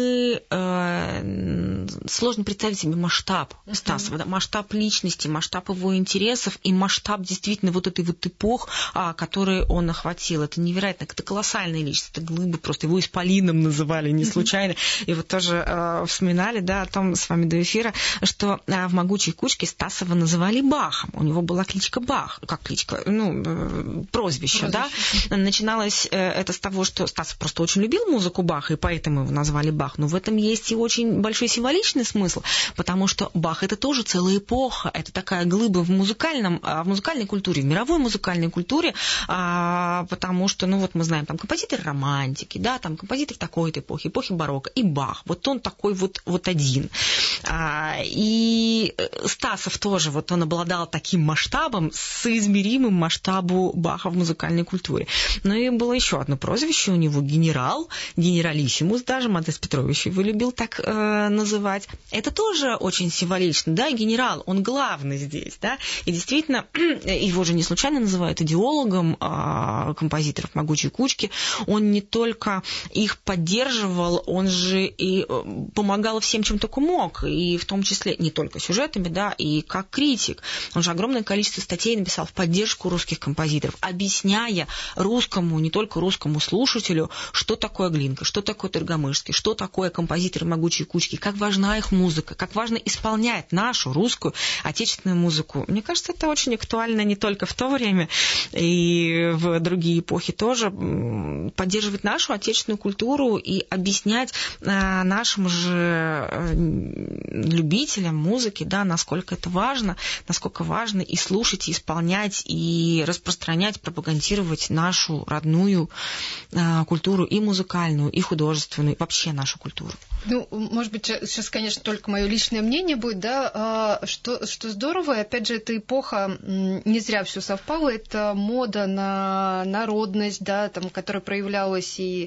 Сложно представить себе масштаб Стасова, да, масштаб личности, масштаб его интересов и масштаб действительно вот этой вот эпох, которые он охватил. Это невероятно, это колоссальная личность, это глыба, просто его исполином называли не случайно. И вот тоже вспоминали, да, о том с вами до эфира, что в «Могучей кучке» Стасова называли Бахом. У него была кличка Бах, как кличка, ну, прозвище, да. Начиналось это с того, что Стасов просто очень любил музыку Баха, и поэтому его назвали Бах. Но в этом есть и очень большой символичный смысл, потому что Бах — это тоже целая эпоха, это такая глыба в музыкальной культуре, в мировой музыкальной культуре, потому что, ну вот мы знаем, там композитор романтики, да, там композитор такой-то эпохи барокко, и Бах, вот он такой вот один. И Стасов тоже, вот он обладал таким масштабом, соизмеримым масштабу Баха в музыкальной культуре. Но и было еще одно прозвище у него — генералиссимус, даже Модест Петрович его любил так называть. Это тоже очень символично, да, генерал, он главный здесь, да, и действительно, его же не случайно называют идеологом композиторов «Могучей кучки», он не только их поддерживал, он же и помогал всем, чем только мог, и в том числе не только сюжетами, да, и как критик. Он же огромное количество статей написал в поддержку русских композиторов, объясняя русскому, не только русскому слушателю, что такое Глинка, что такое Тыргомышский, что такое композиторы «Могучей кучки», как важна их музыка, как важно исполнять нашу русскую отечественную музыку. Мне кажется, это очень актуально не только в то время, и в другие эпохи тоже, поддерживать нашу отечественную культуру и объяснять нашим же любителям музыки, да, насколько это важно, насколько важно и слушать, и исполнять, и распространять, пропагандировать нашу родную культуру, и музыкальную, и художественную, вообще нашу культуру. Ну, может быть, сейчас, конечно, только мое личное мнение будет, да, что здорово, и опять же, эта эпоха, не зря все совпало, это мода на народность, да, там, которая проявлялась и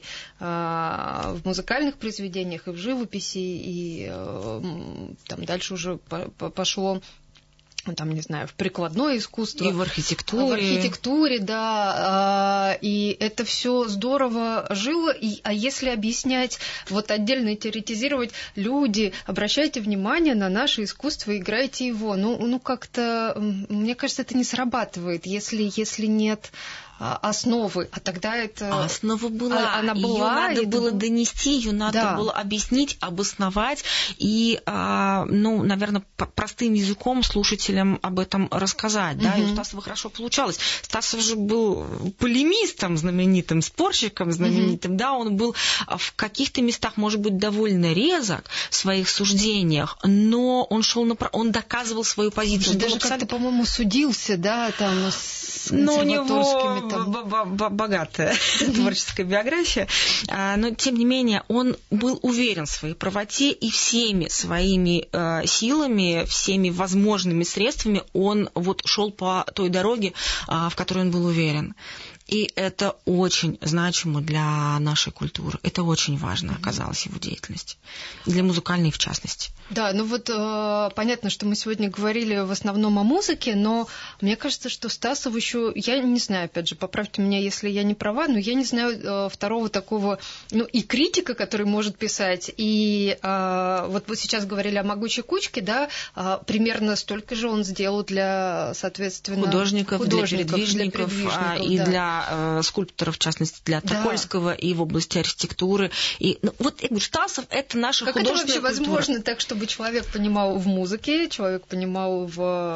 в музыкальных произведениях, и в живописи, и там дальше уже пошло, там, не знаю, в прикладное искусство. И в архитектуре. В архитектуре, да. И это все здорово жило. А если объяснять, вот отдельно теоретизировать, люди, обращайте внимание на наше искусство, играйте его. Ну как-то, мне кажется, это не срабатывает, если нет основы, а тогда это... Основа была, она была, ее надо было донести, ее надо было объяснить, обосновать и, ну, наверное, простым языком слушателям об этом рассказать, да, и у Стасова хорошо получалось. Стасов же был полемистом знаменитым, спорщиком знаменитым, да, он был в каких-то местах, может быть, довольно резок в своих суждениях, но он шел он доказывал свою позицию. Даже как-то, по-моему, судился, да, там, с консерваторскими богатая творческая биография, но, тем не менее, он был уверен в своей правоте, и всеми своими силами, всеми возможными средствами он вот шел по той дороге, в которой он был уверен. И это очень значимо для нашей культуры. Это очень важно оказалось его деятельность. Для музыкальной в частности. Да, ну вот понятно, что мы сегодня говорили в основном о музыке, но мне кажется, что Стасов еще, я не знаю, опять же, поправьте меня, если я не права, но я не знаю второго такого, ну и критика, который может писать, и вот вы сейчас говорили о «Могучей кучке», да, примерно столько же он сделал для, соответственно, художников для передвижников и да. для скульпторов, в частности, для Токольского, да. И в области архитектуры. И, ну, вот я говорю, Стасов — это наша художественная культура. Как это вообще возможно так, чтобы человек понимал в музыке, человек понимал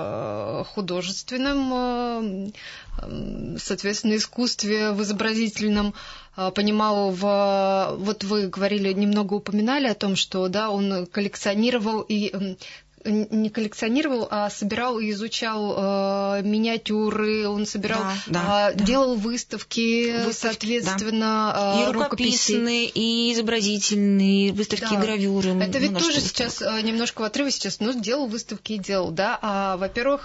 в художественном, соответственно, искусстве, в изобразительном, понимал вот вы говорили, немного упоминали о том, что, да, он коллекционировал и не коллекционировал, а собирал и изучал миниатюры, он собирал, делал выставки, соответственно, да. И рукописные, и изобразительные, выставки, да. Гравюры. Это ведь тоже выставок. Сейчас немножко в отрыве сейчас, ну, делал выставки и делал, да. Во-первых,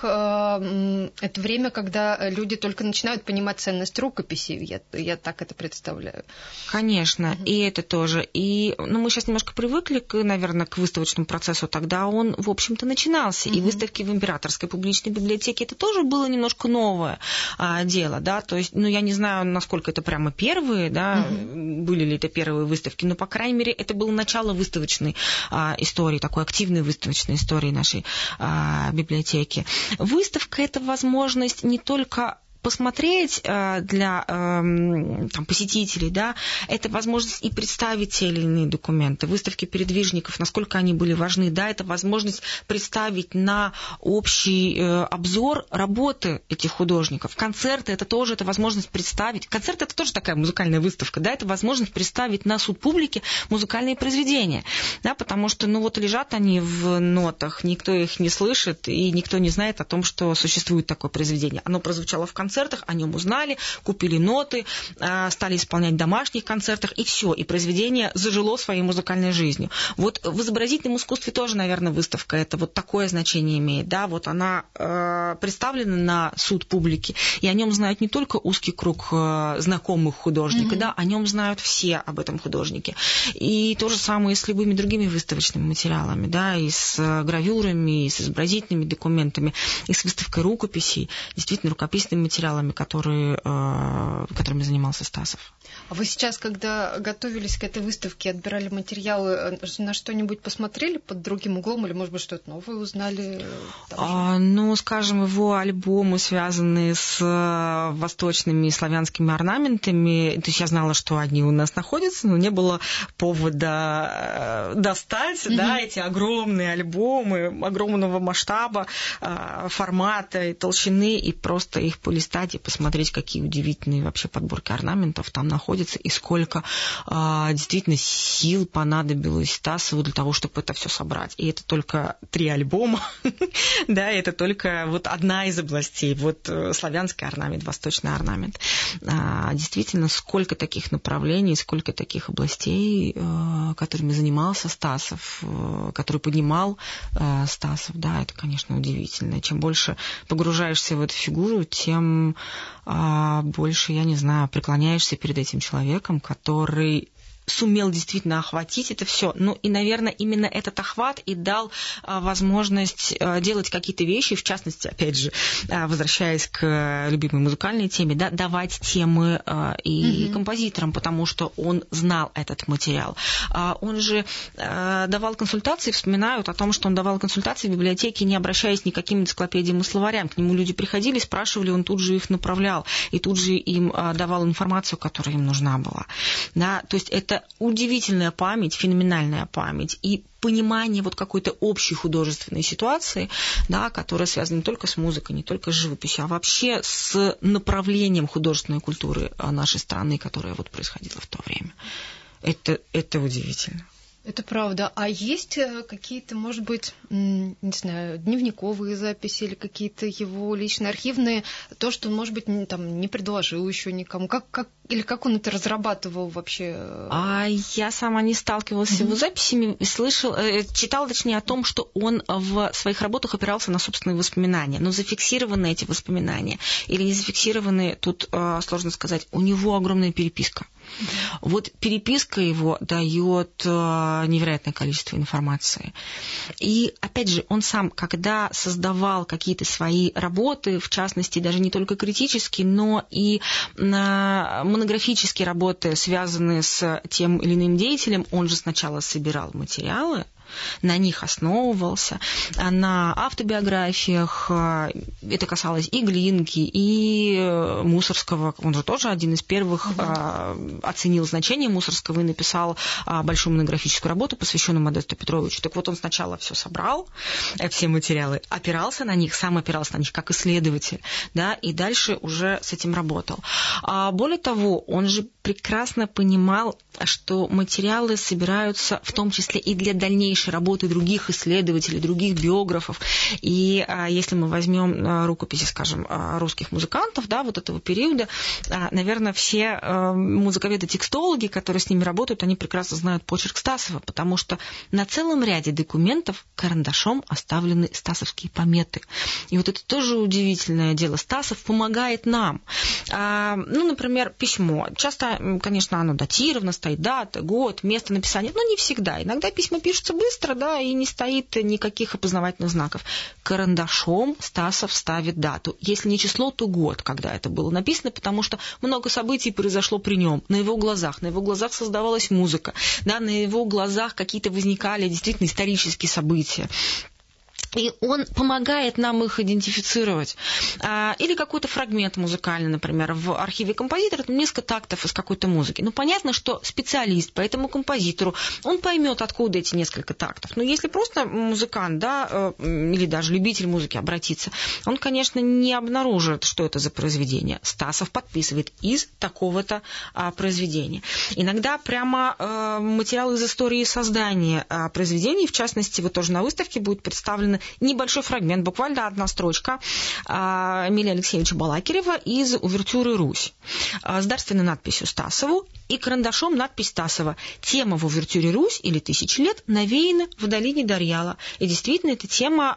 это время, когда люди только начинают понимать ценность рукописей, я так это представляю. Конечно, и это тоже. И, ну, мы сейчас немножко привыкли, наверное, к выставочному процессу, тогда он, в общем-то, начинался. И выставки в Императорской публичной библиотеке это тоже было немножко новое дело, да, то есть, ну, я не знаю, насколько это прямо первые, да, были ли это первые выставки, но, по крайней мере, это было начало выставочной истории, такой активной выставочной истории нашей библиотеки. Выставка — это возможность не только посмотреть для там, посетителей, да, это возможность и представить те или иные документы, выставки передвижников, насколько они были важны, да, это возможность представить на общий обзор работы этих художников. Концерты — это тоже это возможность представить. Концерт — это тоже такая музыкальная выставка, да, это возможность представить на суд публики музыкальные произведения, да, потому что, ну, вот лежат они в нотах, никто их не слышит, и никто не знает о том, что существует такое произведение. Оно прозвучало в концертах, о нем узнали, купили ноты, стали исполнять в домашних концертах, и все, и произведение зажило своей музыкальной жизнью. Вот в изобразительном искусстве тоже, наверное, выставка это вот такое значение имеет, да, вот она представлена на суд публики, и о нем знают не только узкий круг знакомых художников, да, о нем знают все об этом художнике. И то же самое и с любыми другими выставочными материалами, да, и с гравюрами, и с изобразительными документами, и с выставкой рукописей, действительно, рукописными материалами, которыми занимался Стасов. А вы сейчас, когда готовились к этой выставке, отбирали материалы, на что-нибудь посмотрели под другим углом, или, может быть, что-то новое узнали? Ну, скажем, его альбомы, связанные с восточными и славянскими орнаментами, то есть я знала, что они у нас находятся, но не было повода достать, да, эти огромные альбомы, огромного масштаба, формата и толщины, и просто их полистать и посмотреть, какие удивительные вообще подборки орнаментов там находятся, и сколько действительно сил понадобилось Стасову для того, чтобы это все собрать. И это только 3 альбома, да, это только вот одна из областей, вот славянский орнамент, восточный орнамент. Действительно, сколько таких направлений, сколько таких областей, которыми занимался Стасов, который поднимал Стасов, да, это, конечно, удивительно. Чем больше погружаешься в эту фигуру, тем больше, я не знаю, преклоняешься перед этим человеком, который сумел действительно охватить это все. Ну и, наверное, именно этот охват и дал возможность делать какие-то вещи, в частности, опять же, возвращаясь к любимой музыкальной теме, да, давать темы и композиторам, потому что он знал этот материал. Он же давал консультации, вспоминают о том, что он давал консультации в библиотеке, не обращаясь ни к каким энциклопедиям и словарям. К нему люди приходили, спрашивали, он тут же их направлял, и тут же им давал информацию, которая им нужна была. Да, то есть это удивительная память, феноменальная память и понимание вот какой-то общей художественной ситуации, да, которая связана не только с музыкой, не только с живописью, а вообще с направлением художественной культуры нашей страны, которая вот происходила в то время. Это удивительно. Это правда. А есть какие-то, может быть, не знаю, дневниковые записи или какие-то его личные архивные, то, что он, может быть, не предложил еще никому? Или как он это разрабатывал вообще? Я сама не сталкивалась с его записями, читала, точнее, о том, что он в своих работах опирался на собственные воспоминания. Но зафиксированы эти воспоминания или не зафиксированы, тут сложно сказать. У него огромная переписка. Вот переписка его дает невероятное количество информации. И, опять же, он сам, когда создавал какие-то свои работы, в частности, даже не только критические, но и монографические работы, связанные с тем или иным деятелем, он же сначала собирал материалы, на них основывался, на автобиографиях. Это касалось и Глинки, и Мусорского. Он же тоже один из первых оценил значение Мусорского и написал большую монографическую работу, посвященную Модесту Петровичу. Так вот, он сначала все собрал, все материалы, опирался на них, сам опирался на них как исследователь, да, и дальше уже с этим работал. Более того, он же прекрасно понимал, что материалы собираются в том числе и для дальнейшей работы других исследователей, других биографов. И если мы возьмем рукописи, скажем, русских музыкантов, да, вот этого периода, наверное, все музыковеды-текстологи, которые с ними работают, они прекрасно знают почерк Стасова, потому что на целом ряде документов карандашом оставлены стасовские пометы. И вот это тоже удивительное дело. Стасов помогает нам. Например, письмо. Часто, конечно, оно датировано, стоит дата, год, место написания, но не всегда. Иногда письма пишутся быстро, да, и не стоит никаких опознавательных знаков. Карандашом Стасов ставит дату. Если не число, то год, когда это было написано, потому что много событий произошло при нем, на его глазах создавалась музыка, да, на его глазах какие-то возникали действительно исторические события. И он помогает нам их идентифицировать. Или какой-то фрагмент музыкальный, например, в архиве композитора, там несколько тактов из какой-то музыки. Ну, понятно, что специалист по этому композитору, он поймет, откуда эти несколько тактов. Но если просто музыкант, да, или даже любитель музыки обратится, он, конечно, не обнаружит, что это за произведение. Стасов подписывает из такого-то произведения. Иногда прямо материалы из истории создания произведений, в частности, вот тоже на выставке будет представлено небольшой фрагмент, буквально одна строчка Эмилия Алексеевича Балакирева из увертюры «Русь» с дарственной надписью Стасову и карандашом надпись Стасова. Тема в увертюре «Русь» или «Тысячи лет» навеяна в долине Дарьяла. И действительно, эта тема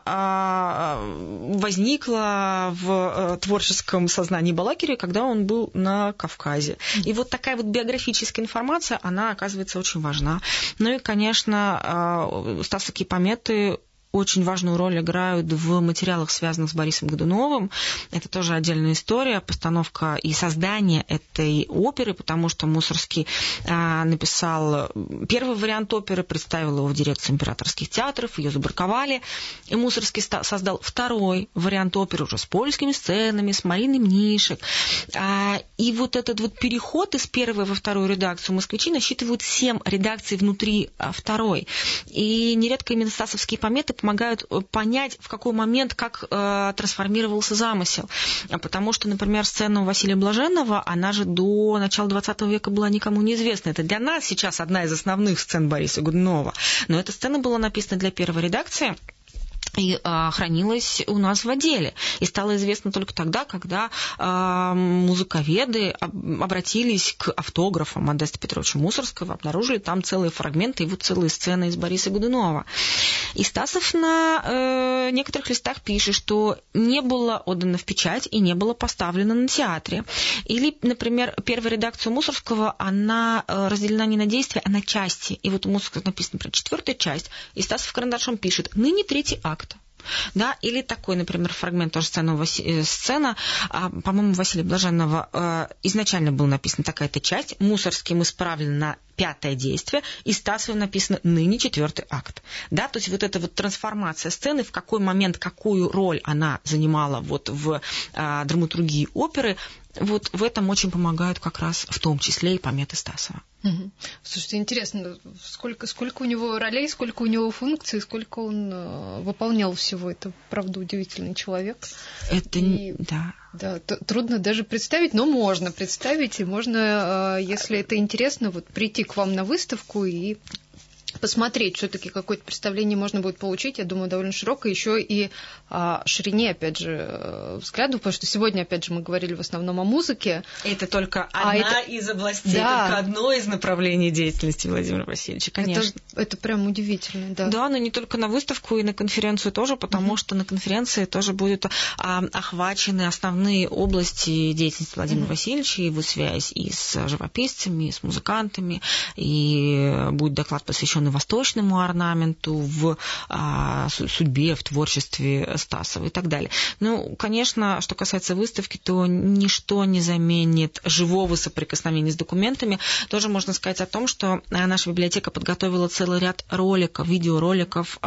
возникла в творческом сознании Балакирева, когда он был на Кавказе. И вот такая вот биографическая информация, она оказывается очень важна. Ну и, конечно, стасовские пометы очень важную роль играют в материалах, связанных с Борисом Годуновым. Это тоже отдельная история, постановка и создание этой оперы, потому что Мусорский написал первый вариант оперы, представил его в дирекцию императорских театров, ее забраковали, и Мусорский создал второй вариант оперы уже с польскими сценами, с Мариной Мнишек. И вот этот вот переход из первой во вторую редакцию москвичи насчитывают 7 редакций внутри второй. И нередко именно стасовские пометы помогают понять, в какой момент, как трансформировался замысел. Потому что, например, сцена у Василия Блаженного, она же до начала XX века была никому неизвестна. Это для нас сейчас одна из основных сцен Бориса Годунова. Но эта сцена была написана для первой редакции и хранилась у нас в отделе. И стало известно только тогда, когда музыковеды обратились к автографам Модеста Петровича Мусорского, обнаружили там целые фрагменты и вот целые сцены из Бориса Годунова. И Стасов на некоторых листах пишет, что не было отдано в печать и не было поставлено на театре. Или, например, первая редакция Мусорского, она разделена не на действия, а на части. И вот у Мусорского написано, например, 4-я часть, и Стасов карандашом пишет: «Ныне 3-й акт». Да, или такой, например, фрагмент, тоже сцена, по-моему, Василия Блаженного изначально была написана такая-то часть, Мусорским исправлена на 5-е действие, и Стасовым написано «ныне 4-й акт». Да, то есть вот эта вот трансформация сцены, в какой момент, какую роль она занимала вот в драматургии оперы, вот в этом очень помогают как раз в том числе и пометы Стасова. Угу. Слушайте, интересно, сколько у него ролей, сколько у него функций, сколько он выполнял всего. Это, правда, удивительный человек. Это, да. Да, трудно даже представить, но можно представить, и можно, если это интересно, вот прийти к вам на выставку и посмотреть, все-таки какое-то представление можно будет получить, я думаю, довольно широкое, еще и о ширине, опять же, взглядов, потому что сегодня, опять же, мы говорили в основном о музыке. Это только одна из областей, только одно из направлений деятельности Владимира Васильевича, конечно. Это прям удивительно, да. Да, но не только на выставку, и на конференцию тоже, потому что на конференции тоже будут охвачены основные области деятельности Владимира Васильевича, его связь и с живописцами, и с музыкантами, и будет доклад, посвященный восточному орнаменту, в судьбе, в творчестве Стасова и так далее. Ну, конечно, что касается выставки, то ничто не заменит живого соприкосновения с документами. Тоже можно сказать о том, что наша библиотека подготовила целый ряд роликов, видеороликов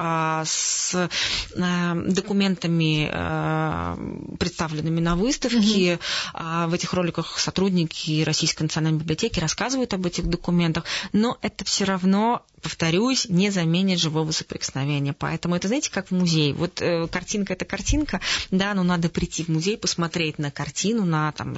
с документами, представленными на выставке. В этих роликах сотрудники Российской национальной библиотеки рассказывают об этих документах, но это все равно, повторюсь, не заменит живого соприкосновения. Поэтому это, знаете, как в музее. Вот картинка – это картинка, да, но надо прийти в музей, посмотреть на картину, на там,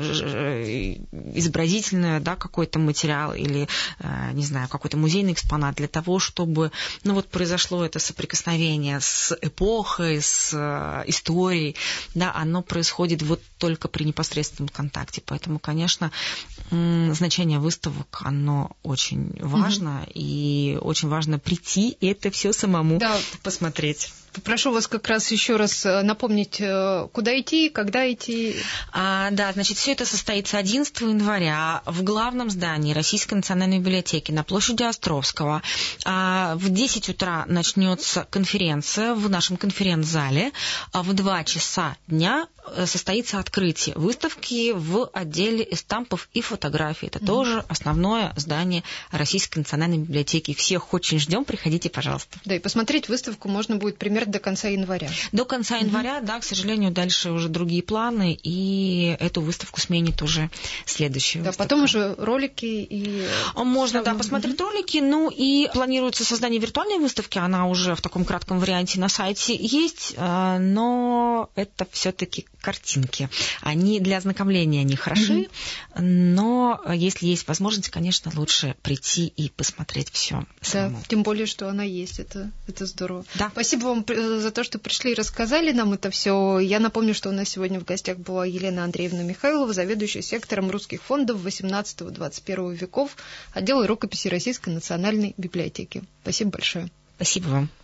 изобразительный, да, какой-то материал или, не знаю, какой-то музейный экспонат для того, чтобы, ну, вот произошло это соприкосновение с эпохой, с историей, да, оно происходит вот только при непосредственном контакте. Поэтому, конечно, значение выставок, оно очень важно, и очень важно прийти и это все самому посмотреть. Попрошу вас как раз еще раз напомнить, куда идти, когда идти. Да, значит, все это состоится 11 января в главном здании Российской национальной библиотеки на площади Островского. В 10 утра начнется конференция в нашем конференц-зале. В 2 часа дня состоится открытие выставки в отделе эстампов и фотографий. Это тоже основное здание Российской национальной библиотеки. Всех очень ждем, приходите, пожалуйста. Да, и посмотреть выставку можно будет примерно до конца января. До конца января, да, к сожалению, дальше уже другие планы, и эту выставку сменит уже следующая выставка. Потом уже ролики и... Можно, да, посмотреть ролики, ну и планируется создание виртуальной выставки, она уже в таком кратком варианте на сайте есть, но это все-таки картинки. Они для ознакомления они хороши, но если есть возможность, конечно, лучше прийти и посмотреть все самому. Да, тем более, что она есть, это здорово. Да. Спасибо вам за то, что пришли и рассказали нам это все. Я напомню, что у нас сегодня в гостях была Елена Андреевна Михайлова, заведующая сектором русских фондов XVIII-XXI веков, отдела рукописи Российской национальной библиотеки. Спасибо большое. Спасибо вам.